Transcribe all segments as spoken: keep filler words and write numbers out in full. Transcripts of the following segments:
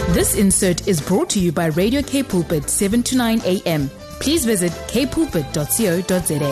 This insert is brought to you by Radio K Pulpit, seven to nine a m. Please visit k pulpit dot co dot za.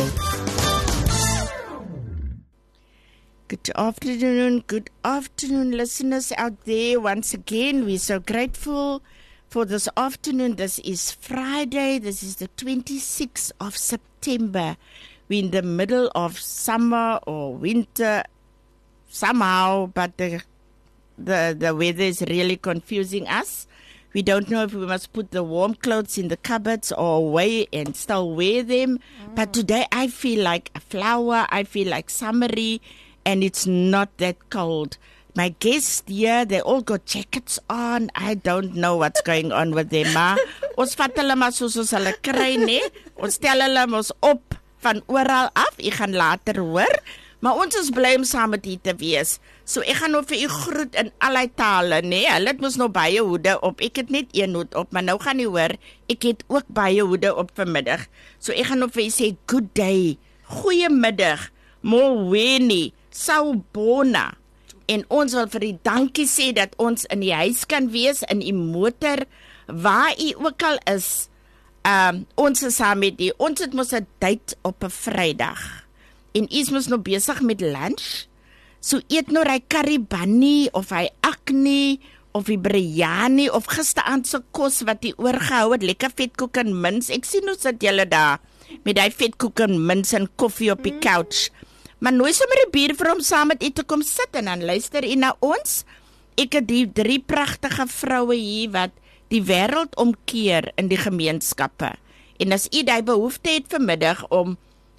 Good afternoon, good afternoon, listeners out there. Once again, we're so grateful for this afternoon. This is Friday. This is the twenty-sixth of September. We're in the middle of summer or winter somehow, but the The, the weather is really confusing us. We don't know if we must put the warm clothes in the cupboards or away and still wear them. Mm. But today I feel like a flower. I feel like summery, and it's not that cold. My guests here, they all got jackets on. I don't know what's going on with them. Ma. Ons vat hulle maar soos ons hulle kry, nee. Ons stel hulle mos op van oral af. Ek gaan later hoor. Maar ons is bly om saam met u te wees. So ek gaan nou vir u groet in allerlei tale, nee. Hulle het mos nou baie hoede op. Ek het net een hoed op, maar nou gaan u hoor, ek het ook baie hoede op vanmiddag. So ek gaan nou vir u sê good day, goeiemiddag, molweni, sawubona. En ons wil vir u dankie sê dat ons in die huis kan wees, in u motor, waar u ook al is. Um, ons is saam met u. Ons het mos 'n date op 'n Vrydag. En is mos nou besig met lunch. So eet nou hy karibani of hy akni of die biryani of gisteraand se kos wat hy oorgehou het, lekker vetkoek en mins. Ek sien hoe sit julle daar met hy vetkoek en mins en koffie op die mm. couch. Maar nooit sommer 'n bier vir hom saam met u te kom sit en dan luister u na ons. Ek het die drie pragtige vroue hier wat die wêreld omkeer in die gemeenskappe. En as u daai behoefte het vanmiddag om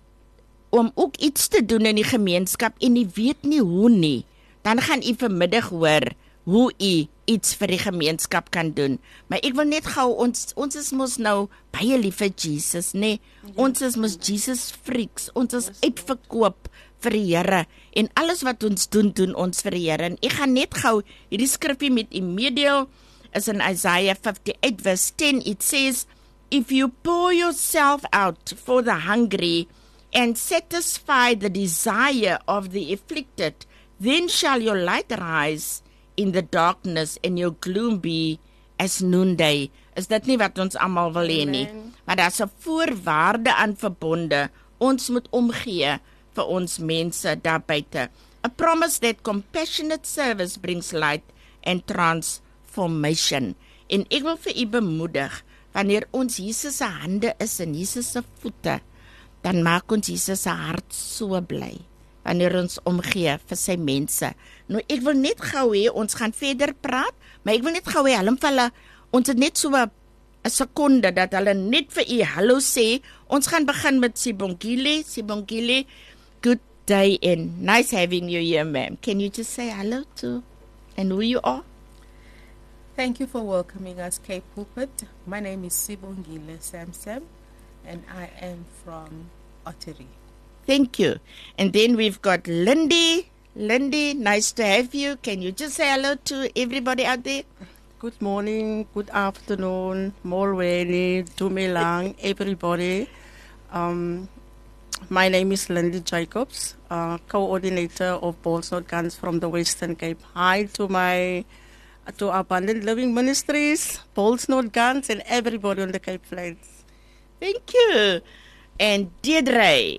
om ook iets te doen in die gemeenskap en jy weet nie hoe nie, dan gaan jy vanmiddag hoor hoe jy iets vir die gemeenskap kan doen. Maar ek wil net gou, ons, ons is mos nou baie lief vir Jesus, nee? Ons is mos Jesus freaks, ons is uitverkoop vir die Here, en alles wat ons doen, doen ons vir die Here. En ek gaan net gou, hierdie skrifgie met u meedeel, is in Isaiah fifty-eight verse ten, it says, if you pour yourself out for the hungry, and satisfy the desire of the afflicted, then shall your light rise in the darkness and your gloom be as noonday. Is dit nie wat ons almal wil hê nie? Maar daar's 'n voorwaarde aan verbonde. Ons moet omgee vir ons mense daar buite. A promise that compassionate service brings light and transformation. En ek wil vir u bemoedig, wanneer ons Jesus se hande is en Jesus se voete, dan maak ons Jesus se hart so bly, wanneer ons omgee vir sy mense. Nou, ek wil net gou hê, ons gaan verder praat, maar ek wil net gou hê, hulle hulle, ons het net so 'n sekonde, dat hulle net vir u hallo sê. Ons gaan begin met Sibongile. Sibongile, good day and nice having you here, ma'am. Can you just say hello to, and who you are? Thank you for welcoming us, K Pulpit. My name is Sibongile Samsam, and I am from Ottery. Thank you. And then we've got Lindy. Lindy, nice to have you. Can you just say hello to everybody out there? Good morning, good afternoon, molweni, dumelang, everybody. Um, my name is Lindy Jacobs, uh, coordinator of Balls Not Guns from the Western Cape. Hi to my to Abundant Living Ministries, Balls Not Guns, and everybody on the Cape Flats. Thank you. And Deirdre.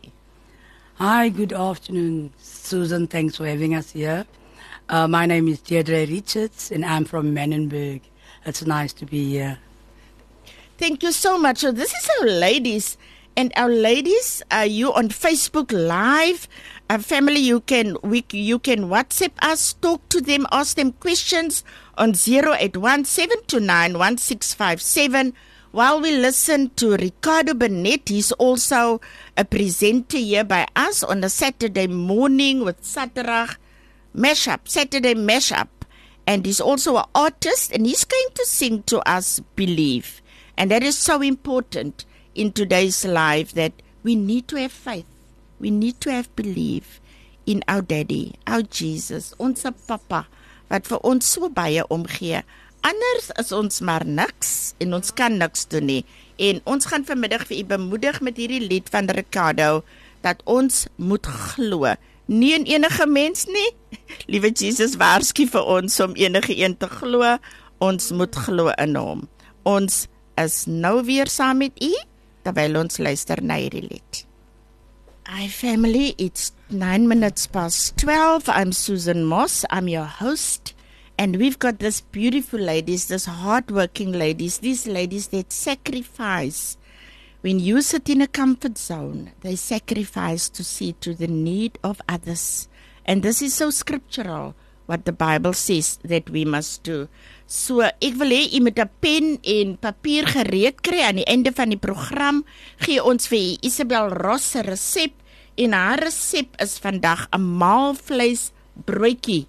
Hi, good afternoon, Susan. Thanks for having us here. Uh, my name is Deirdre Richards, and I'm from Menenberg. It's nice to be here. Thank you so much. So this is our ladies. And our ladies, are you on Facebook Live? Uh, family, you can we, you can WhatsApp us, talk to them, ask them questions on zero eight one seven two nine one six five seven. While we listen to Ricardo Burnett, he's also a presenter here by us on a Saturday morning with Saterdag Mashup, Saturday Mashup. And he's also an artist, and he's going to sing to us Believe. And that is so important in today's life, that we need to have faith. We need to have belief in our daddy, our Jesus, ons papa, wat vir ons so baie omgee. Anders is ons maar niks, en ons kan niks doen nie. En ons gaan vanmiddag vir u bemoedig met hierdie lied van Ricardo, dat ons moet glo. Nie in enige mens nie. Liewe Jesus, waarsku vir ons om enige een te glo, Ons moet glo in hom. Ons is nou weer saam met u, terwyl ons luister na hierdie lied. Hi family, it's nine minutes past twelve. I'm Susan Moss. I'm your host. And we've got this beautiful ladies, this hardworking ladies, these ladies that sacrifice. When you sit in a comfort zone, they sacrifice to see to the need of others. And this is so scriptural, what the Bible says that we must do. So, ek wil hê jy moet 'n pen en papier gereed kry aan die einde van die program. Gee ons vir Isabel Ross se resep. En haar resep is vandag 'n maalvleis broodjie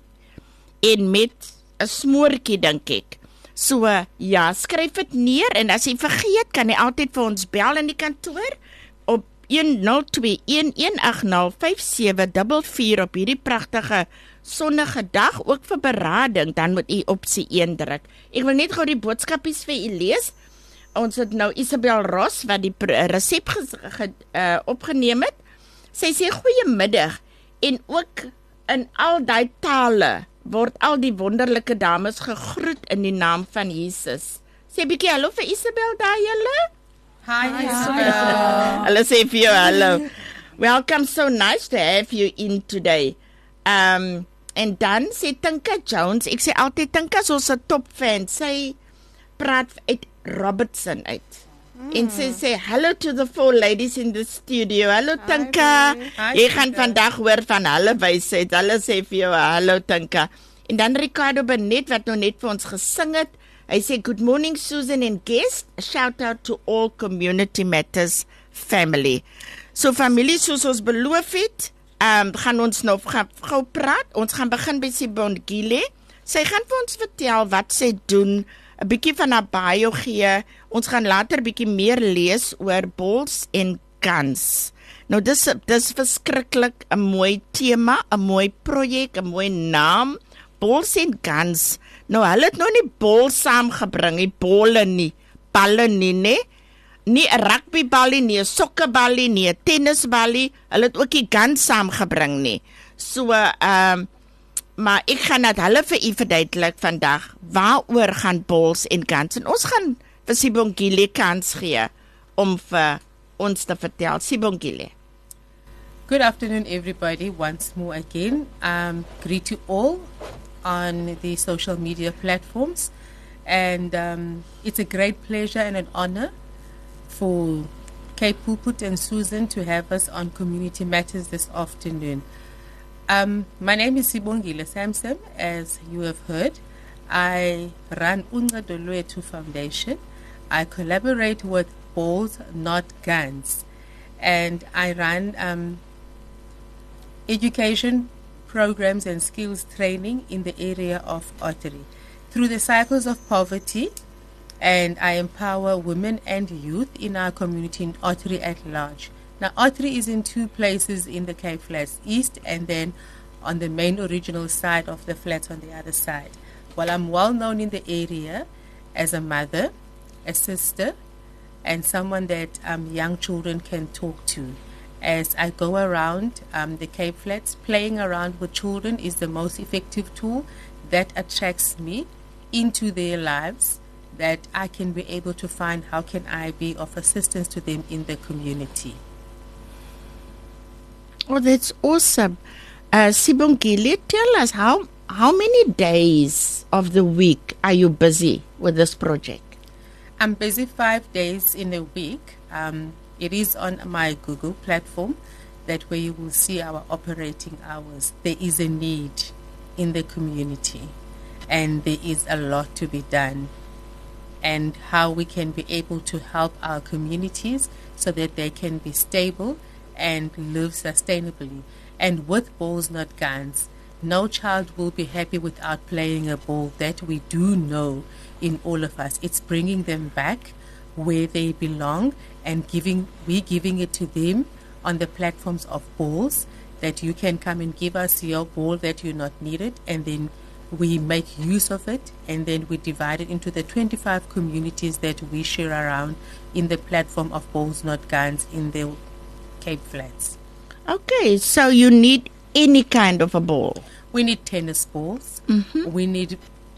en met 'n smoortjie dink ek. So ja, skryf dit neer en as jy vergeet kan jy altyd vir ons bel in die kantoor op one zero two one one eight zero five seven four four op hierdie pragtige sonnige dag, ook vir berading, dan moet u opsie one druk. Ek wil net gou die boodskapies vir u lees. Ons het nou Isabel Ross wat die resep uh, opgeneem het. Sy sê goeiemiddag en ook in al die tale word al die wonderlike dames gegroet in die naam van Jesus. Sê bietjie hallo vir Isabel daar julle. Hi, Isabel. Hulle sê vir jou hallo. Welcome, so nice to have you in today. Um, en dan sê Tinka Jones, ek sê altyd Tinka is ons 'n top fan. Sy praat uit Robertson uit. Mm. En sy sê hello to the four ladies in the studio. Hallo Tinka. Jy gaan vandag hoor van hulle wysheid. Hulle sê vir jou hallo Tinka. En dan Ricardo Benet wat nou net vir ons gesing het. Hy sê good morning Susan and guest. A shout out to all Community Matters family. So familie, soos ons beloof het, um, gaan ons nou gou praat. Ons gaan begin by Sibongile. Sy gaan vir ons vertel wat sy doen, 'n bietjie van haar bio gee. Ons gaan later bietjie meer lees oor balls en guns. Nou dis dis verskriklik 'n mooi tema, 'n mooi projek, 'n mooi naam. Balls en guns. Nou hulle het nou nie bol saamgebring, nie bolle nie, balle nie, nee. Nie 'n rugbyballie nie, 'n sokkerballie nie, 'n tennisballie. Hulle het ook die guns saamgebring nie. So ehm um, maar ek gaan dit hulle vir u verduidelik vandag. Waaroor gaan balls en guns? En ons gaan vir Sibongile kans gee om vir ons te vertel. Sibongile. Good afternoon, everybody. Once more again, um, greet you all on the social media platforms, and um, it's a great pleasure and an honor for Cape Pulpit and Susan to have us on Community Matters this afternoon. Um, my name is Sibongile Samson, as you have heard. I run Uncedo Lwethu Foundation. I collaborate with Balls Not Guns, and I run um, education programs and skills training in the area of archery through the cycles of poverty, and I empower women and youth in our community in archery at large. Now, archery is in two places in the Cape Flats, east and then on the main original side of the flats on the other side. Well, I'm well known in the area as a mother, a sister, and someone that um, young children can talk to. As I go around um, the Cape Flats, playing around with children is the most effective tool that attracts me into their lives, that I can be able to find how can I be of assistance to them in the community. Oh, that's awesome. Uh, Sibongile, tell us how how many days of the week are you busy with this project? I'm busy five days in a week. Um, it is on my Google platform. That way you will see our operating hours. There is a need in the community, and there is a lot to be done. And how we can be able to help our communities so that they can be stable and live sustainably. And with balls, not guns, no child will be happy without playing a ball. That we do know in all of us. It's bringing them back where they belong and giving we giving it to them on the platforms of balls, that you can come and give us your ball that you not needed, and then we make use of it, and then we divide it into the twenty-five communities that we share around in the platform of Balls Not Guns in the Cape Flats. Okay, so you need any kind of a ball. We need tennis balls. Mm-hmm. We need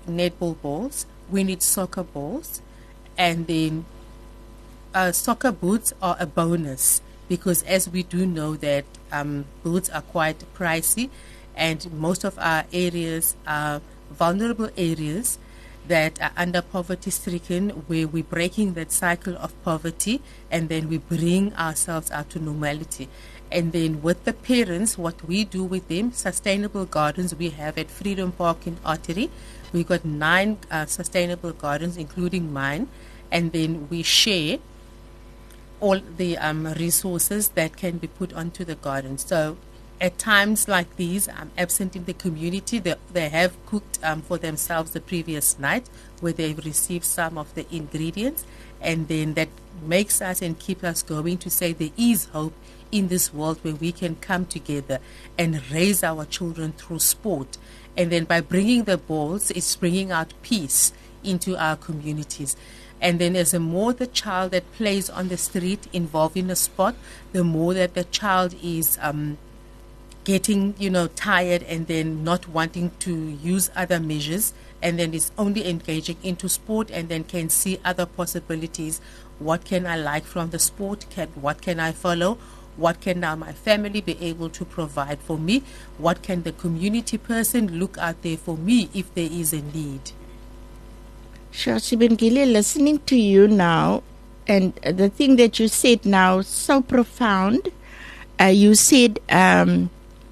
netball balls, we need soccer balls, and then uh, soccer boots are a bonus because as we do know that um, boots are quite pricey, and most of our areas are vulnerable areas that are under poverty stricken, where we're breaking that cycle of poverty and then we bring ourselves out to normality. And then with the parents, what we do with them, sustainable gardens we have at Freedom Park in Ottery. We've got nine uh, sustainable gardens, including mine, and then we share all the um, resources that can be put onto the garden. So at times like these, I'm absent in the community. They, they have cooked um, for themselves the previous night, where they've received some of the ingredients, and then that makes us and keeps us going to say there is hope in this world where we can come together and raise our children through sport. And then by bringing the balls, it's bringing out peace into our communities. And then as the more the child that plays on the street involved in a sport, the more that the child is um, getting, you know, tired and then not wanting to use other measures, and then is only engaging into sport and then can see other possibilities. What can I like from the sport? Can, what can I follow? What can now my family be able to provide for me? What can the community person look out there for me if there is a need? Sure, Sibongile, listening to you now, and the thing that you said now, so profound. Uh, you said, um,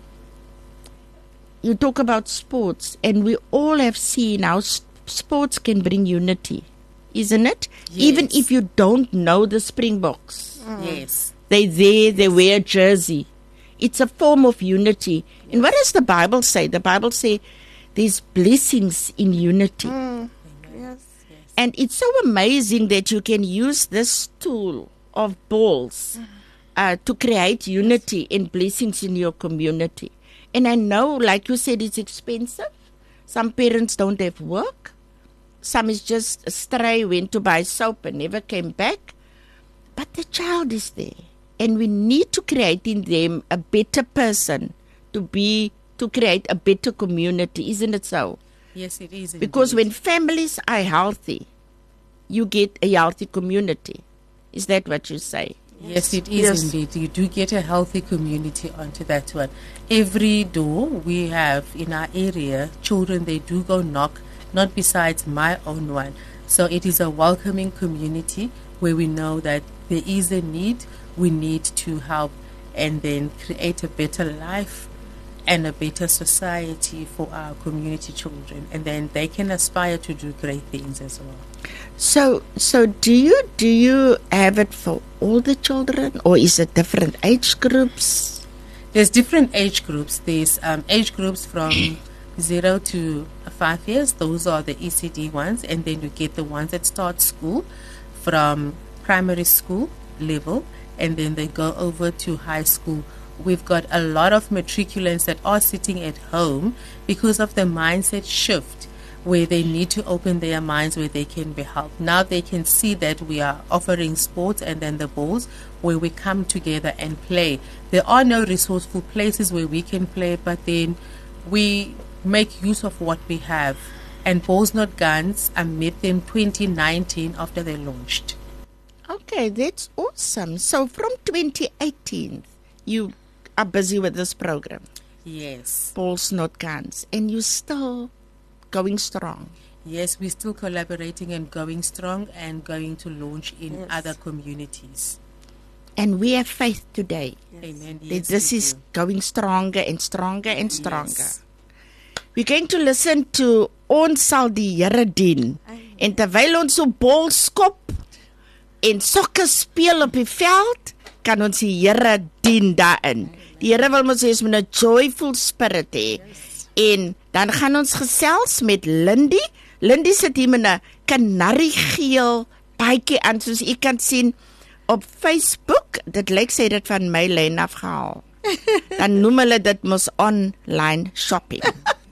you talk about sports, and we all have seen how s- sports can bring unity, isn't it? Yes. Even if you don't know the Springboks. Yes. They there, they wear a jersey. It's a form of unity. Yes. And what does the Bible say? The Bible say there's blessings in unity. Mm. Yes. And it's so amazing that you can use this tool of balls uh, to create unity and blessings in your community. And I know, like you said, it's expensive. Some parents don't have work. Some is just astray, went to buy soap and never came back. But the child is there. And we need to create in them a better person to be, to create a better community. Isn't it so? Yes, it is. Because indeed. when families are healthy, you get a healthy community. Is that what you say? Yes, it is Yes. indeed. You do get a healthy community onto that one. Every door we have in our area, children, they do go knock, not besides my own one. So it is a welcoming community where we know that there is a need, we need to help and then create a better life and a better society for our community children. And then they can aspire to do great things as well. So, so do you do you have it for all the children, or is it different age groups? There's different age groups. There's um, age groups from zero to five years. Those are the E C D ones. And then you get the ones that start school from primary school level, and then they go over to high school. We've got a lot of matriculants that are sitting at home because of the mindset shift, where they need to open their minds where they can be helped. Now they can see that we are offering sports and then the balls where we come together and play. There are no resourceful places where we can play, but then we make use of what we have. And Balls Not Guns, I met them twenty nineteen after they launched. Okay, that's awesome. So from twenty eighteen, you are busy with this program, Yes. Balls Not Guns, and you're still going strong. Yes, we're still collaborating and going strong and going to launch in Yes. other communities. And we have faith today Amen. that Yes, this we is do. going stronger and stronger and stronger. Yes. We're going to listen to Ons sal die Here dien. En terwyl ons so bal skop en sokker speel op die veld, kan ons die Here dien daarin. Die Here wil ons hê ons moet 'n joyful spirit hê. En dan gaan ons gesels met Lindy. Lindy sit hier met 'n kanariegeel baadjie aan, soos u kan sien op Facebook. Dit lyk sy het dit van my lyn afgehaal. Dan noem hulle dit mos online shopping.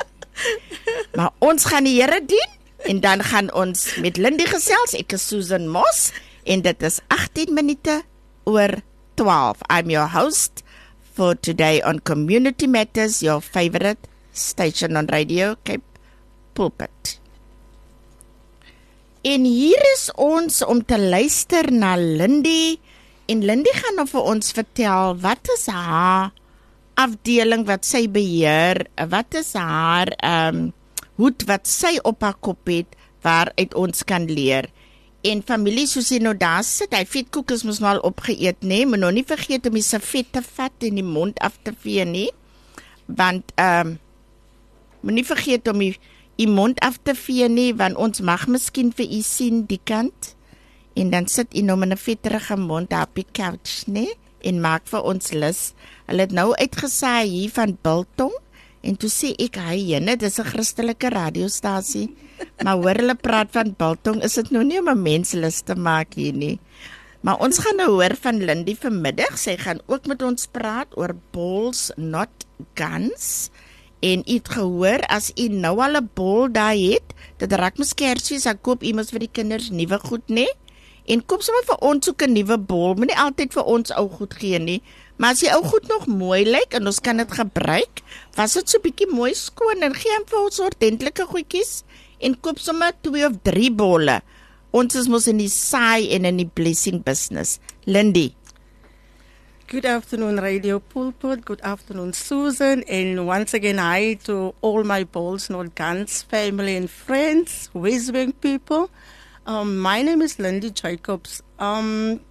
Maar ons gaan die Here dien en dan gaan ons met Lindy gesels. Ek is Susan Moss en dit is agttien minute oor twaalf. I'm your host for today on Community Matters, your favorite station on Radio Cape Pulpit. En hier is ons om te luister na Lindy. En Lindy gaan nou vir ons vertel, wat is haar afdeling wat sy beheer, wat is haar um, hoed wat sy op haar kop het, waaruit ons kan leer. En familie, soos jy nou daar sit, hy vetkoek is mos nou al opgeëet, nee, maar nou nie vergeet om die servet te vat en die mond af te vee, nie, want, um, moet nie vergeet om die, die mond af te vee, nie, want ons mag miskien vir u sien, die kant, en dan sit u nou met 'n vetterige mond op die couch, nee, en maak vir ons lus. Hulle het nou uitgesaai hier van Biltong, en toe sê ek, hy jene, dis 'n Christelike radiostasie, maar hoor hulle praat van Biltong, is dit nou nie om 'n mens lus te maak hier nie. Maar ons gaan nou hoor van Lindy vanmiddag, sy gaan ook met ons praat oor balls, not guns, en u het gehoor, as u nou al 'n bol daar het, dit raak mos Kersies, dan koop iemand vir die kinders nuwe goed, nee, en koop sommer vir ons ook 'n nuwe bol, moet nie altyd vir ons ou goed gee nie, maar as die ou goed nog mooi lyk, en ons kan dit gebruik, was dit so bietjie mooi skoon, en gee hom vir ons ordentlike goedjies, en koop sommer twee of drie bolle. Ons is mos in die saai en in die blessing business. Lindy. Good afternoon, Radio Pulpit. Good afternoon, Susan. And once again, hi to all my Balls Not Guns family and friends, Westbank people. Um, my name is Lindy Jacobs. Um,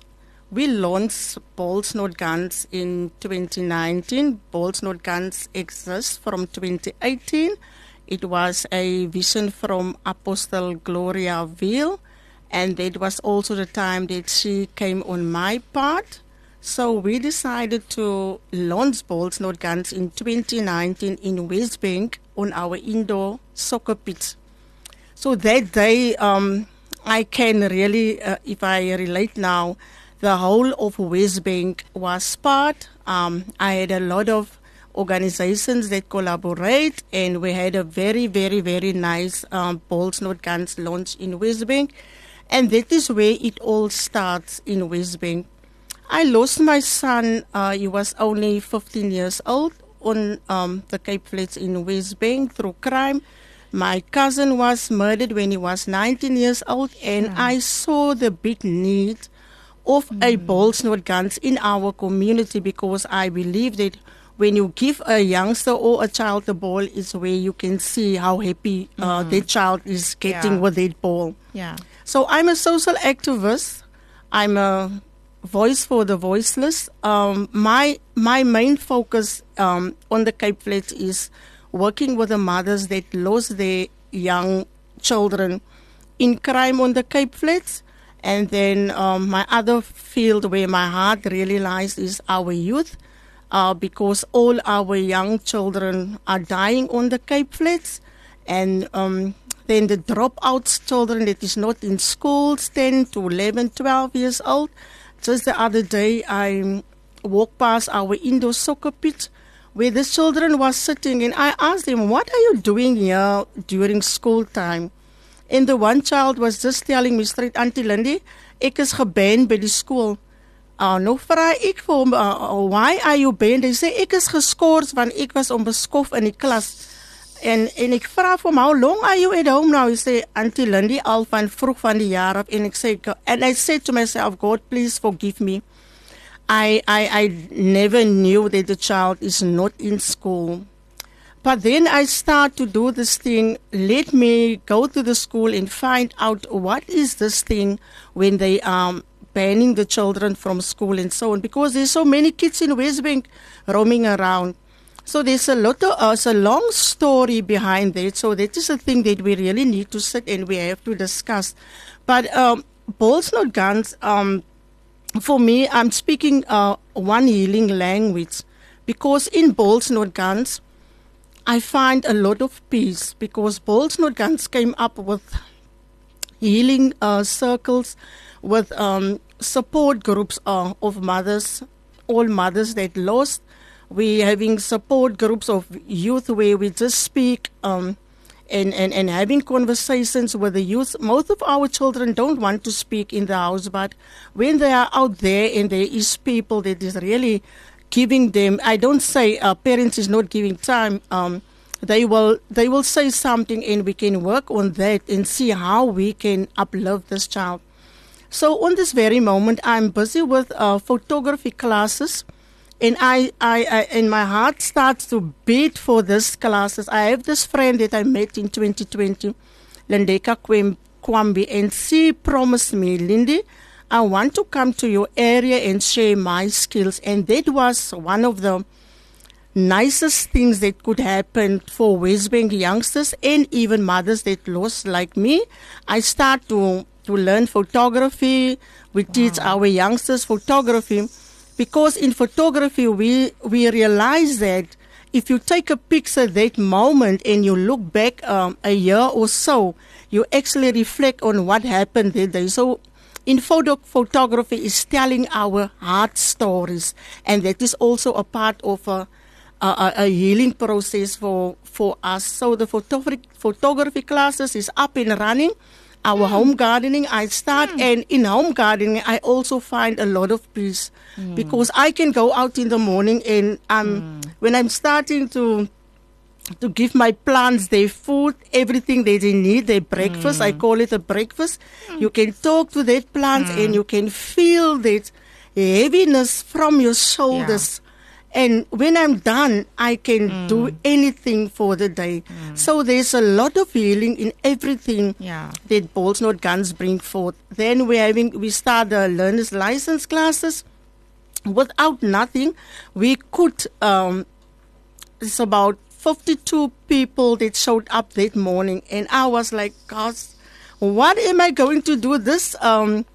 we launched Balls Not Guns in twenty nineteen. Balls Not Guns exists from twenty eighteen. It was a vision from Apostle Gloria Veal, and that was also the time that she came on my part. So we decided to launch Balls Not Guns in twenty nineteen in Westbank on our indoor soccer pitch. So that day, um, I can really, uh, if I relate now, the whole of Westbank was part. Um, I had a lot of organizations that collaborate, and we had a very, very, very nice um, Balls Not Guns launch in Westbank, and that is where it all starts in Westbank. I lost my son, uh, he was only fifteen years old, on um, the Cape Flats in Westbank through crime. My cousin was murdered when he was nineteen years old, and yeah. I saw the big need of mm. a Balls Not Guns in our community, because I believe that when you give a youngster or a child a ball, is where you can see how happy uh, mm. that child is getting yeah. with that ball. Yeah. So I'm a social activist. I'm a voice for the voiceless. Um, my my main focus um, on the Cape Flats is working with the mothers that lost their young children in crime on the Cape Flats. And then um, my other field where my heart really lies is our youth. Uh, because all our young children are dying on the Cape Flats, and um, then the dropouts children that is not in schools, ten to eleven, twelve years old. Just the other day, I walked past our indoor soccer pitch where the children was sitting, and I asked them, what are you doing here during school time? And the one child was just telling me straight, Auntie Lindy, ek is geband by die school. Uh, nou vraag ek vir hom, uh, why are you banned? Hy sê, ek is geskoors, want ek was onbeskof in die klas. En, en ek vraag vir hom, how long are you at home now? Hy sê, Auntie Lindy, al van vroeg van die jaar af. En ek sê, and I said to myself, God, please forgive me. I, I, I never knew that the child is not in school. But then I start to do this thing, let me go to the school and find out what is this thing when they um banning the children from school and so on, because there's so many kids in Westbank roaming around. So there's a lot of us, uh, a long story behind that. So that is a thing that we really need to sit and we have to discuss. But um, Balls Not Guns, um, for me, I'm speaking uh, one healing language, because in Balls Not Guns, I find a lot of peace, because Balls Not Guns came up with healing uh, circles, with um, support groups uh, of mothers, all mothers that lost. We're having support groups of youth where we just speak um, and, and, and having conversations with the youth. Most of our children don't want to speak in the house, but when they are out there and there is people that is really giving them, I don't say uh, parents is not giving time, um, they will they will say something, and we can work on that and see how we can uplift this child. So on this very moment, I'm busy with uh, photography classes, and I, I, I and my heart starts to beat for this classes. I have this friend that I met in twenty twenty, Lendeka Kwambi, and she promised me, Lindy, I want to come to your area and share my skills. And that was one of the nicest things that could happen for Westbank youngsters and even mothers that lost like me. I start to, to learn photography. We wow. teach our youngsters photography, because in photography we, we realize that if you take a picture that moment and you look back um, a year or so, you actually reflect on what happened that day. So in photo photography is telling our heart stories, and that is also a part of a, a, a healing process for, for us. So the photography, photography classes is up and running. Our mm. home gardening, I start, mm. and in home gardening, I also find a lot of peace mm. because I can go out in the morning, and um, mm. when I'm starting to to give my plants their food, everything that they need, their breakfast, mm. I call it a breakfast. Mm. You can talk to that plant, mm. and you can feel that heaviness from your shoulders. Yeah. And when I'm done, I can mm. do anything for the day. Mm. So there's a lot of healing in everything yeah. that Balls Not Guns bring forth. Then we're having, we start the learner's license classes. Without nothing, we could, um, it's about fifty-two people that showed up that morning. And I was like, gosh, what am I going to do this um,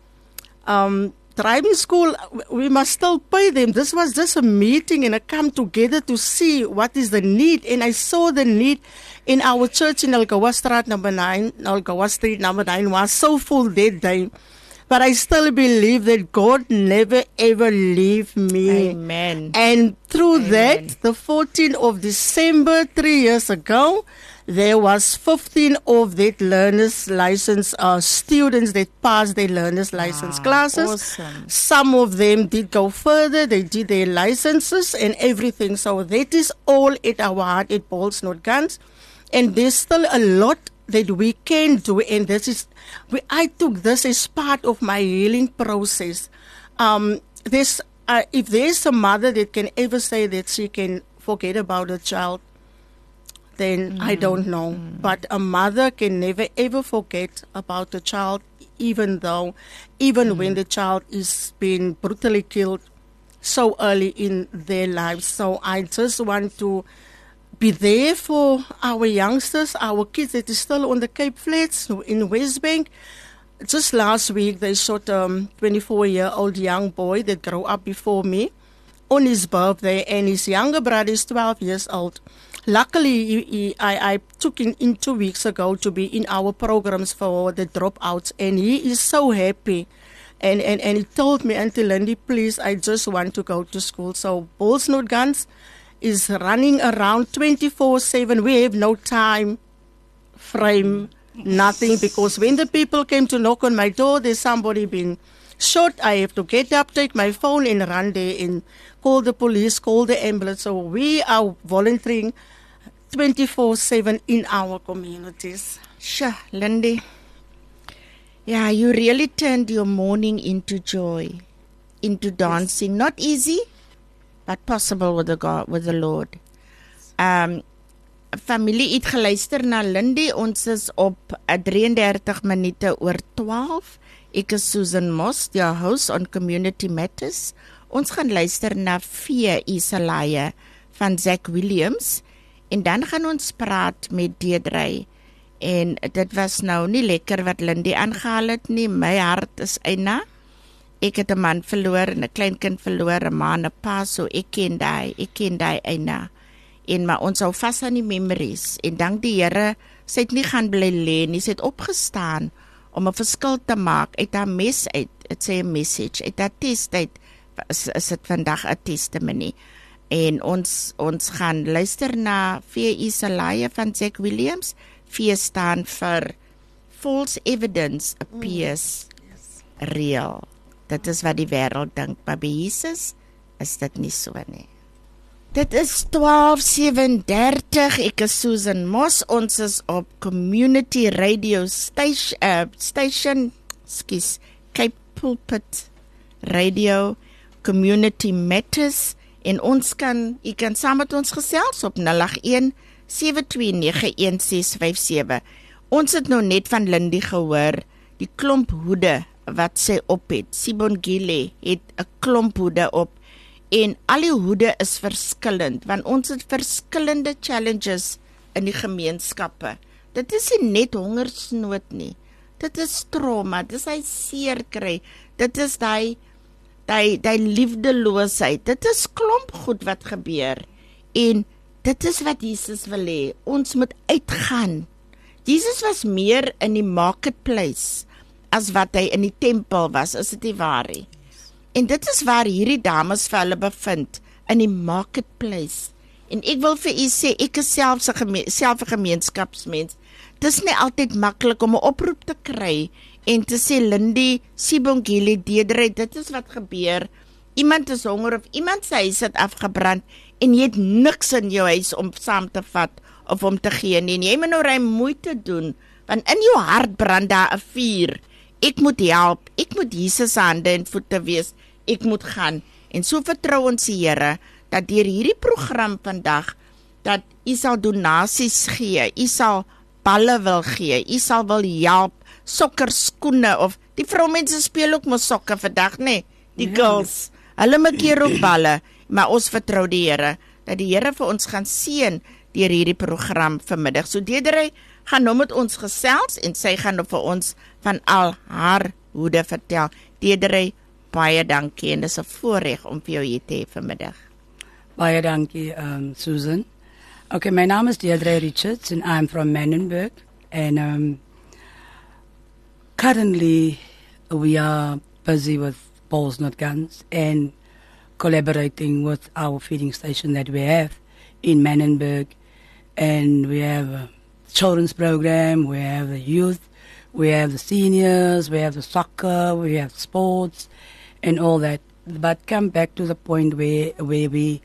um, driving school? We must still pay them. This was just a meeting and a come together to see what is the need. And I saw the need in our church in Algoa Street number nine. Algoa Street number nine was so full that day. But I still believe that God never ever leave me. Amen. And through Amen. that, the fourteenth of December, three years ago, there was fifteen of that learner's license uh, students that passed their learner's license wow, classes. Awesome. Some of them did go further. They did their licenses and everything. So that is all at our heart at Balls Not Guns. And there's still a lot that we can do. And this is, we, I took this as part of my healing process. Um, there's, uh, if there's a mother that can ever say that she can forget about a child, then mm. I don't know. Mm. But a mother can never ever forget about a child, even though, even mm. when the child is being brutally killed so early in their lives. So I just want to be there for our youngsters, our kids that is still on the Cape Flats in Westbank. Just last week, they shot a twenty-four-year-old young boy that grew up before me on his birthday, and his younger brother is twelve years old. Luckily, he, he, I, I took him in two weeks ago to be in our programs for the dropouts, and he is so happy. And, and, and he told me, Auntie Lindy, please, I just want to go to school. So Balls Not Guns is running around twenty-four seven. We have no time frame, nothing, because when the people came to knock on my door, there's somebody been shot. I have to get up, take my phone and run there and call the police, call the ambulance. So we are volunteering twenty-four seven in our communities. Sure, Lindy. Yeah, you really turned your morning into joy, into dancing. Yes. Not easy, but possible with the God, with the Lord. Um, familie, het geluister na Lindy. Ons is op drieëndertig minute oor twaalf. Ek is Susan Moss, your host on Community Matters. Ons gaan luister na Vee Isalaya van Zach Williams. En dan gaan ons praat met Deidre. En dit was nou nie lekker wat Lindy aangehaal het nie. My hart is eina. Ek het 'n man verloor en 'n kleinkind verloor, 'n ma en 'n pa, so ek ken daai, ek ken daai eina. En maar ons hou vas aan die memories. En dank die Here, sy het nie gaan bly lê nie, sy het opgestaan om 'n verskil te maak uit haar mes uit. Dit sê 'n message. Uit haar test uit is, is dit vandag 'n testimony. En ons ons gaan luister na Vee Isalaya van Zach Williams. Vee staan vir false evidence appears mm. yes. real. Dit is wat die wêreld dink, maar by Jesus is dit nie so nie. Dit is twaalf sewendertig. Ek is Susan Moss. Ons is op Community Radio Station, uh, station skis, Cape Pulpit Radio, Community Matters. En ons kan, jy kan saam met ons gesels op nul agt een, sewe twee nege, een ses vyf sewe. Ons het nou net van Lindy gehoor, die klomp hoede wat sy op het. Sibongile het 'n klomp hoede op. En al die hoede is verskillend, want ons het verskillende challenges in die gemeenskappe. Dit is nie net hongersnood nie. Dit is trauma, dit is hy seer kry, dit is die, die, die liefdeloosheid, dit is klomp goed wat gebeur. En dit is wat Jesus wil hê, ons moet uitgaan. Jesus was meer in die marketplace, as wat hy in die tempel was, is dit nie waar nie? En dit is waar hierdie dames vir hulle bevind, in die marketplace. En ek wil vir u sê, ek is self 'n geme self 'n gemeenskapsmens. Dit is nie altyd maklik om 'n oproep te kry en te sê, Lindy, Sibongile, Deedre, dit is wat gebeur. Iemand is honger of iemand sy huis het afgebrand en jy het niks in jou huis om saam te vat of om te gee nie. En jy moet nou ruim moeite doen, want in jou hart brand daar 'n vuur. Ek moet help, ek moet Jesus hande en voete wees, ek moet gaan. En so vertrou ons die Here, dat deur hierdie program vandag, dat u sal donasies gee, u sal balle wil gee, u sal wil help, sokker, skoene, of die vroumense speel ook mos sokke vandag, nee, die ja. Girls, hulle maak ook balle, maar ons vertrou die Here, dat die Here vir ons gaan seën deur hierdie program vanmiddag. So Deedre gaan nou met ons gesels en sy gaan nou vir ons van al haar hoede vertel. Deedre, baie dankie en dis 'n voorreg om vir jou hier te hê vanmiddag. Baie dankie, um, Susan. Okay, my naam is Deedre Richards and I'm from Menenberg. And um, currently we are busy with Balls Not Guns and collaborating with our feeding station that we have in Menenberg. And we have a children's program, we have the youth, we have the seniors, we have the soccer, we have sports and all that. But come back to the point where where we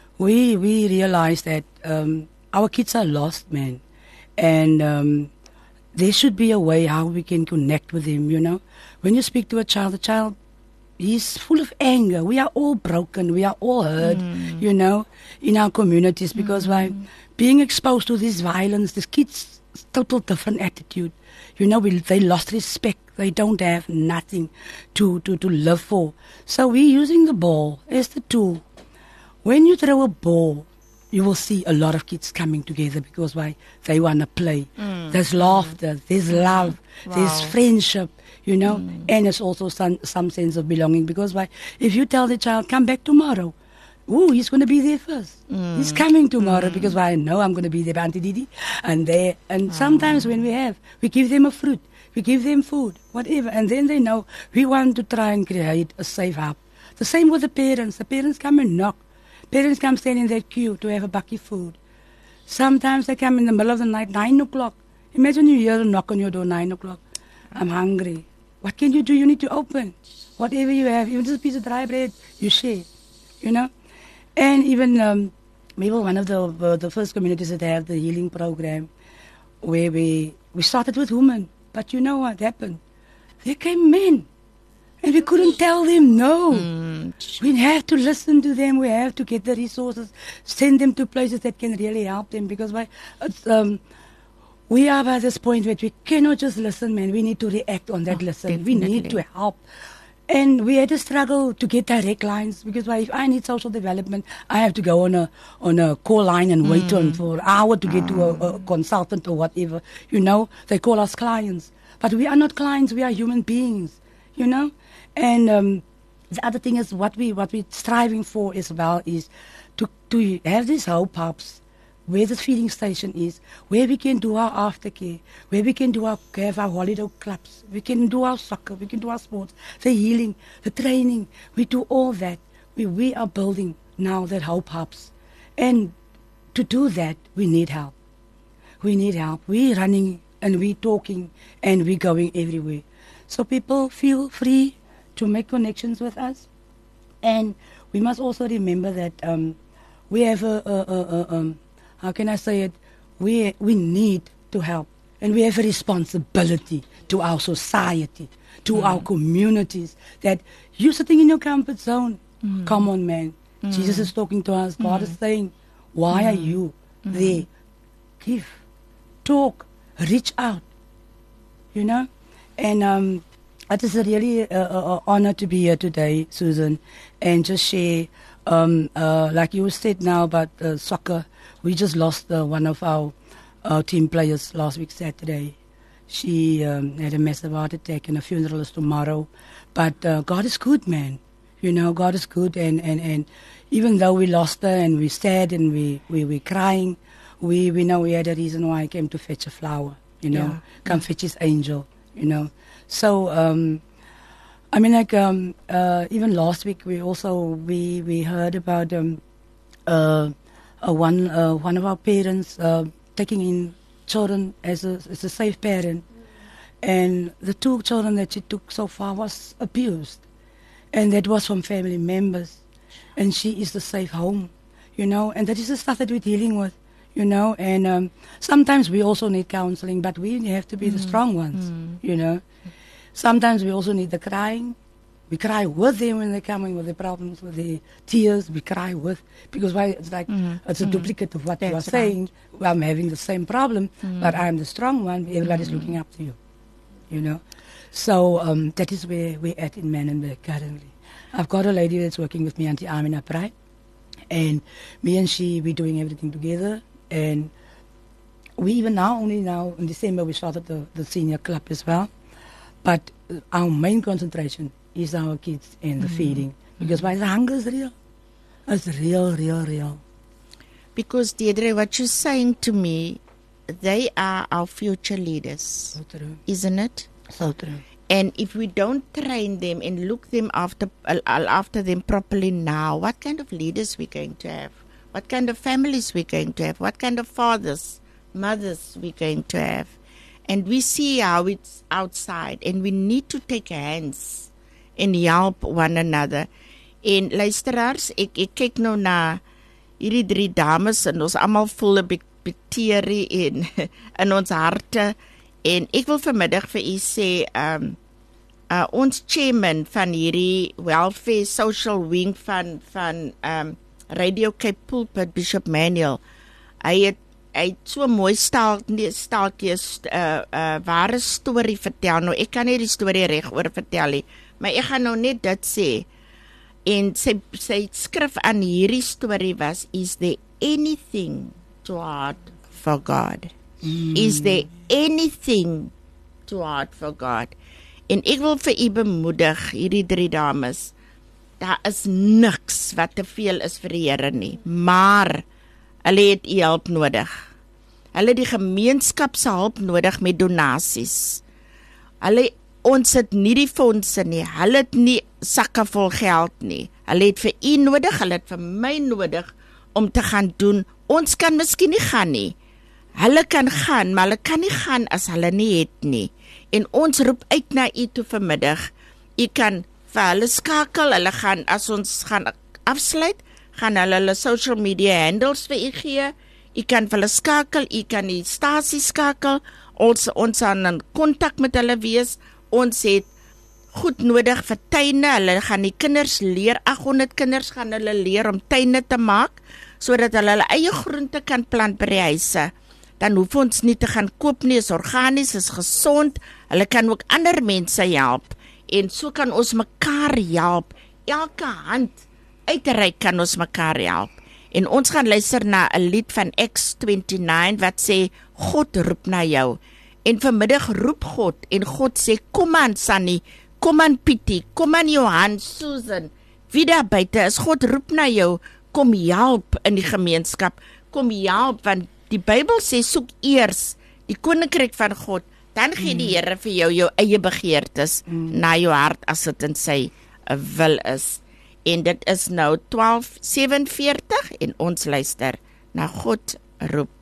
we we realize that um, our kids are lost, man. And um, there should be a way how we can connect with them, you know. When you speak to a child, the child he's full of anger. We are all broken. We are all hurt, mm. you know, in our communities because mm. by being exposed to this violence, these kids, total different attitude. You know, we, they lost respect. They don't have nothing to, to, to live for. So we're using the ball as the tool. When you throw a ball, you will see a lot of kids coming together because why? They want to play. Mm. There's laughter, there's love, wow. there's friendship, you know, mm. and there's also some, some sense of belonging because why? If you tell the child, come back tomorrow, ooh, he's going to be there first. Mm. He's coming tomorrow mm. because why? I know I'm going to be there, Auntie Didi, and there. And oh. sometimes when we have, we give them a fruit, we give them food, whatever, and then they know we want to try and create a safe hub. The same with the parents. The parents come and knock. Parents come stand in that queue to have a bucket food. Sometimes they come in the middle of the night, nine o'clock. Imagine you hear a knock on your door, nine o'clock. I'm hungry. What can you do? You need to open. Whatever you have, even just a piece of dry bread, you share, you know. And even um, maybe one of the uh, the first communities that have the healing program, where we we started with women, but you know what happened? There came men. And we couldn't tell them no. Mm. We have to listen to them. We have to get the resources, send them to places that can really help them. Because why? It's, um, we are at this point where we cannot just listen, man. We need to react on that oh, listen. Definitely. We need to help. And we had to struggle to get direct lines because why? If I need social development, I have to go on a on a call line and wait mm. on for an hour to get oh. to a, a consultant or whatever. You know, they call us clients, but we are not clients. We are human beings. You know. And um, the other thing is what we what we're striving for as well is to to have these hope hubs where the feeding station is, where we can do our aftercare, where we can do our have our holiday clubs, we can do our soccer, we can do our sports, the healing, the training. We do all that. We we are building now that hope hubs, and to do that we need help. We need help. We're running and we're talking and we're going everywhere. So people feel free to make connections with us. And we must also remember that um, we have a, a, a, a um, how can I say it? We we need to help, and we have a responsibility to our society, to mm. our communities. That you're sitting in your comfort zone. Mm. Come on, man. Mm. Jesus is talking to us. God mm. is saying, "Why mm. are you mm. there? Give, talk, reach out." You know, and um, it is a really uh, uh, honor to be here today, Susan, and just share. Um, uh, like you said now about uh, soccer. We just lost uh, one of our, our team players last week Saturday. She um, had a massive heart attack, and a funeral is tomorrow. But uh, God is good, man. You know, God is good, and, and, and even though we lost her and we sad and we we we crying, we we know we had a reason why I came to fetch a flower. You know, yeah. come fetch His angel. You know, so. Um, I mean, like um, uh, even last week, we also we we heard about um, uh, uh, one uh, one of our parents uh, taking in children as a as a safe parent, and the two children that she took so far was abused, and that was from family members, and she is the safe home, you know, and that is the stuff that we're dealing with, you know, and um, sometimes we also need counseling, but we have to be mm. the strong ones, mm. you know. Sometimes we also need the crying. We cry with them when they're coming with their problems, with their tears. We cry with, because why? It's like mm-hmm. it's a mm-hmm. duplicate of what That's you are saying. Right. Well, I'm having the same problem, mm-hmm. but I'm the strong one. Everybody's mm-hmm. looking up to you, you know. So um, that is where we're at in Manenberg currently. I've got a lady that's working with me, Auntie Amina Prai, and me and she, we're doing everything together. And we even now, only now in December, we started the, the senior club as well. But our main concentration is our kids and the mm. feeding. Because why the hunger is real. It's real, real, real. Because, Deirdre, what you're saying to me, they are our future leaders. So true. Isn't it? So true. And if we don't train them and look them after, uh, after them properly now, what kind of leaders we're going to have? What kind of families we're going to have? What kind of fathers, mothers we're going to have? And we see how it's outside, and we need to take hands and help one another. En luisteraars, ek, ek kyk nou na hierdie drie dames, en ons allemaal voel 'n bacterie in, in ons harte. En ek wil vanmiddag vir u sê, um, uh, ons chairman van hierdie welfare social wing van, van um, Radio Cape Pulpit, Bishop Manuel, hy het hy het so mooi staal, nee, staaltjies, uh, uh, ware storie vertel. Nou, ek kan nie die storie reg oor vertel nie, maar ek gaan nou net dit sê. En sy, sy skrif aan hierdie storie was, is there anything too hard for God? Mm. Is there anything too hard for God? En ek wil vir u bemoedig, hierdie drie dames, daar is niks wat te veel is vir die Here nie, maar hulle het u hulp nodig. Hulle het die gemeenskap se hulp nodig met donasies. Hulle, ons het nie die fondse nie. Hulle het nie sakke vol geld nie. Hulle het vir u nodig, hulle het vir my nodig om te gaan doen. Ons kan miskien nie gaan nie. Hulle kan gaan, maar hulle kan nie gaan as hulle nie het nie. En ons roep uit na u toe vanmiddag. U kan vir hulle skakel. Hulle gaan, as ons gaan afsluit, gaan hulle hulle social media handles vir u gee. U kan vir hulle skakel, u kan die stasie skakel. Ons ons aan in kontak met hulle wees. Ons het goed nodig vir tuine. Hulle gaan die kinders leer, agt honderd kinders gaan hulle leer om tuine te maak, sodat hulle hulle eie groente kan plant by die huise. Dan hoef ons nie te gaan koop nie, is organies, is gesond. Hulle kan ook ander mense help. En so kan ons mekaar help. Elke hand uitreik kan ons mekaar help. En ons gaan luister na 'n lied van Acts twenty-nine wat sê, God roep na jou. En vanmiddag roep God, en God sê, kom aan Sunny, kom aan Pietie, kom aan Johan, Susan, wie daar buite is, God roep na jou, kom help in die gemeenskap, kom help, want die Bybel sê, soek eers die koninkryk van God, dan gee die Here vir jou jou eie begeertes mm. na jou hart, as dit in sy wil is. En dit is nou twaalf sewenveertig en ons luister na God roep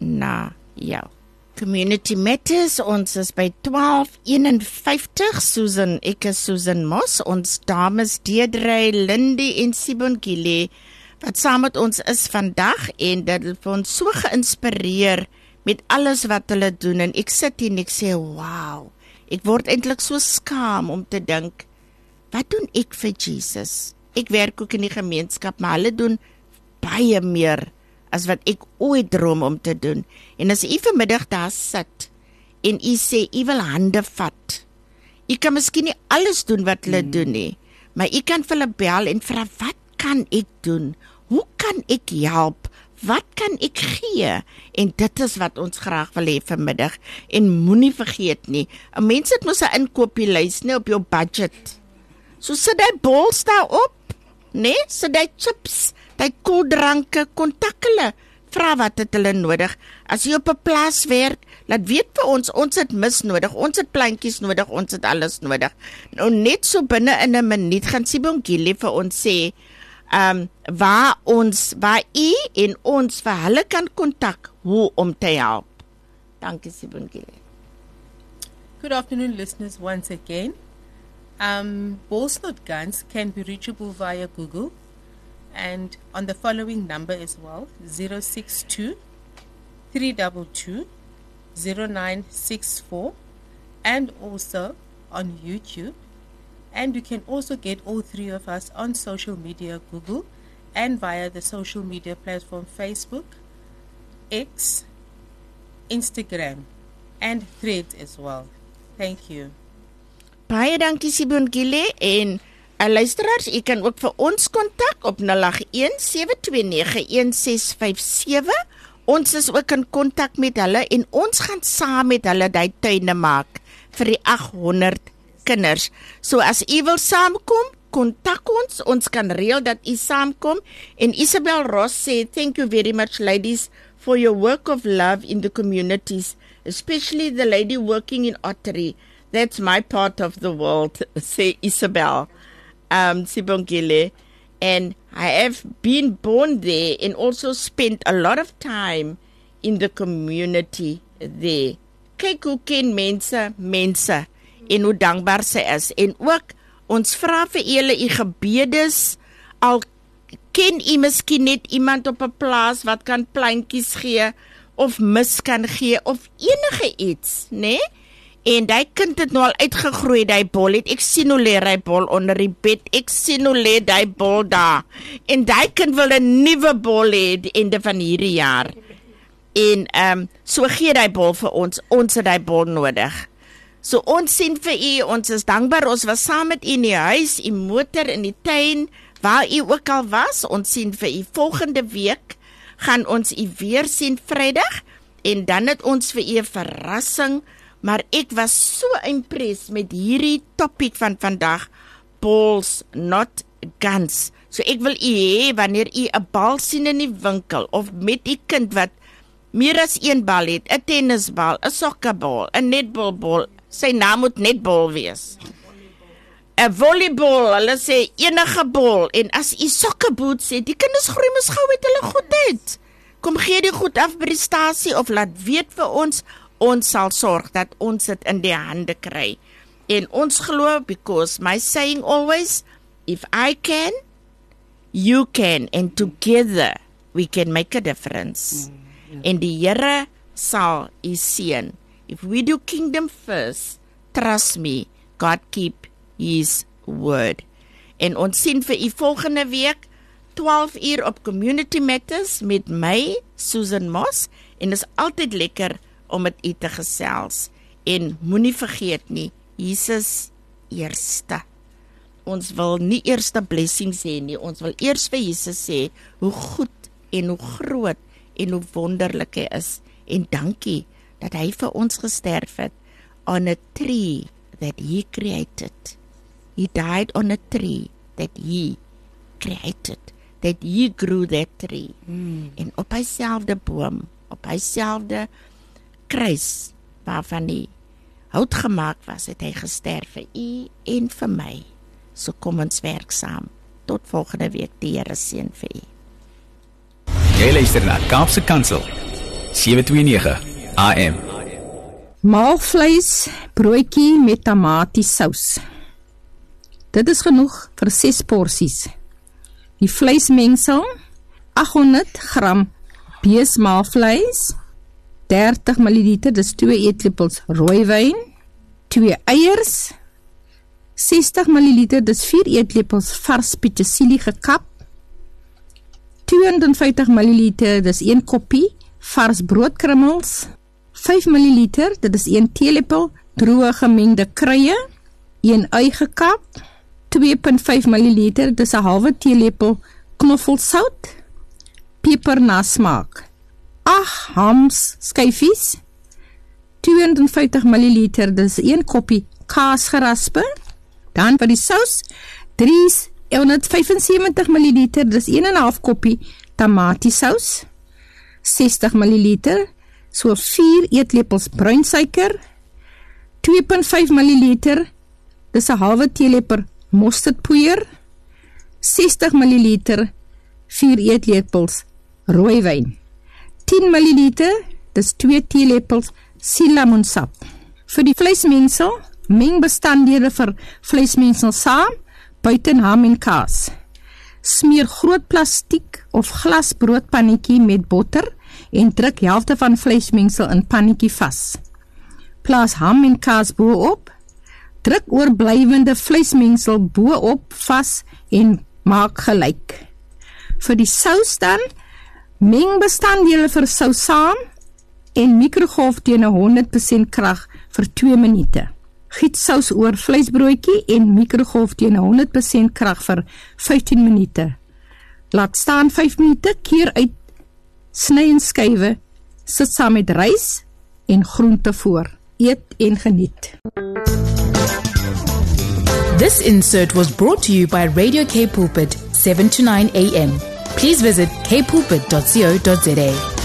na jou. Community Matters, ons is by twaalf eenenvyftig, Susan, ek is Susan Moss, ons dames Deirdre, Lindy en Sibongile wat saam met ons is vandag en dit het vir ons so geïnspireer met alles wat hulle doen en ek sit hier en ek sê, wow, ek word eintlik so skaam om te dink, wat doen ek vir Jesus? Ek werk ook in die gemeenskap, maar hulle doen baie meer as wat ek ooit droom om te doen. En as u vanmiddag daar sit en u sê, u wil hande vat, u kan miskien nie alles doen wat hulle hmm. doen nie, maar u kan vir hulle bel en vra, wat kan ek doen? Hoe kan ek help? Wat kan ek gee? En dit is wat ons graag wil hê vanmiddag. En moenie vergeet nie, 'n mens het mos 'n inkopieslys nie op jou budget. So sit jy bols daar op, nee, sit jy chips, jy koeldranke, kontak hulle, vra wat het hulle nodig. As jy op 'n plaas werk, laat weet vir ons, ons het mis nodig, ons het plantjies nodig, ons het alles nodig. Nou net so binne in 'n minuut gaan Sibongile vir ons sê, um, waar ons, waar u en ons vir hulle kan kontak, hoe om te help. Dankie Sibongile. Good afternoon, listeners, once again. Um, Balls Not Guns can be reachable via Google and on the following number as well, zero six two, three two two, zero nine six four, and also on YouTube. And you can also get all three of us on social media, Google, and via the social media platform Facebook, X, Instagram, and Threads as well. Thank you. Baie dankie Sibongile en uh, luisteraars, u kan ook vir ons kontak op nul agt een, sewe twee nege, een ses vyf sewe. Ons is ook in kontak met hulle en ons gaan saam met hulle die tuine maak vir die agt honderd kinders. So as u wil saamkom, kontak ons, ons kan reël dat u saamkom. En Isabel Ross sê, thank you very much ladies for your work of love in the communities, especially the lady working in Ottery. That's my part of the world, say Isabel, um, Sibongile. And I have been born there and also spent a lot of time in the community there. Kyk hoe ken mense, mense, en hoe dankbaar sy is. En ook, ons vra vir julle u gebedes, al ken u miskien net iemand op 'n plaas wat kan plantjies gee, of mis kan gee, of enige iets, né? Nee? En die kind het nou al uitgegroei, die bol het, ek sien hoe lê hy bol onder die bed, ek sien hoe lê die bol daar, en die kind wil 'n nuwe bol hê, die einde van hierdie jaar, en um, so gee die bol vir ons, ons het die bol nodig, so ons sien vir u, ons is dankbaar, ons was saam met u in die huis, u motor, in die tuin, waar u ook al was, ons sien vir u volgende week, gaan ons u weer sien Vrydag, en dan het ons vir u 'n verrassing, maar ek was so impressed met hierdie topic van vandag, balls not guns. So ek wil u hê, wanneer u 'n bal sien in die winkel, of met u kind wat meer as een bal het, 'n tennisbal, 'n sokkerbal, 'n netbalbal, sy naam moet netbal wees. 'n volleybal, hulle sê enige bal, en as u sokkeboot sê, die kinders groei mos gou met hulle goed uit. Kom gee die goed af by die stasie, of laat weet vir ons, ons sal sorg dat ons dit in die hande kry. En ons glo, because my saying always, if I can, you can, and together we can make a difference. Mm, yeah. En die Here sal u seën. If we do kingdom first, trust me, God keep his word. En ons sien vir u volgende week, twaalf uur op Community Matters, met my, Susan Moss, en is altyd lekker om met u te gesels, en moenie vergeet nie, Jesus eerste. Ons wil nie eerste blessings hê nie, ons wil eers vir Jesus sê, hoe goed en hoe groot en hoe wonderlik hy is, en dankie dat hy vir ons gesterf het, on a tree that he created. He died on a tree that he created, that he grew that tree, mm. en op hy selfde boom, op hy selfde kruis, waarvan die hout gemaakt was, het hy gesterf vir u en vir my. So kom ons werk saam. Tot volgende week, die Here seën vir u. Jy luister na Kaapse Kansel, sewe twee nege A M. Maalvleis, broodjie met tamatiesous. Dit is genoeg vir ses porsies. Die vleismengsel agthonderd gram beesmaalvleis, dertig milliliter, dis twee eetlepels rooiwyn, twee eiers, sestig milliliter, dis vier eetlepels vars petersilie gekap, tweehonderdvyftig milliliter, dis een koppie vars broodkrummels, vyf milliliter, dit is een teelepel droë gemengde kruie, een ui gekap, twee komma vyf milliliter, dis 'n halwe teelepel knoffelsout, peper na smaak, agt hams skyfies, tweehonderdvyftig milliliter, dis een koppie kaas geraspe, dan vir die sous, driehonderdvyfensewentig milliliter, dis een en 'n half koppie tamatiesous, sestig milliliter, so vier eetlepels bruinsuiker, twee komma vyf milliliter, dis 'n halwe teelepel mosterdpoeier, sestig milliliter, vier eetlepels rooiwyn, tien milliliter, dis twee teelepels sielamoensap. Vir die vleismengsel, meng bestanddele vir vleismengsel saam, buiten ham en kaas. Smeer groot plastiek of glas broodpannetjie met botter en druk helfte van vleismengsel in pannetjie vas. Plaas ham en kaas bo-op, druk oorblywende vleismengsel bo-op vas en maak gelyk. Vir die sous dan, meng bestanddele vir sous saam en mikrogolf teen honderd persent krag vir twee minute. Giet sous oor vleisbroodjie en mikrogolf teen honderd persent krag vir vyftien minute. Laat staan vyf minute, keer uit, sny in skywe, sit saam met rys en groente voor. Eet en geniet. This insert was brought to you by Radio K Pulpit, seven to nine a m. Please visit k pulpit dot co dot za.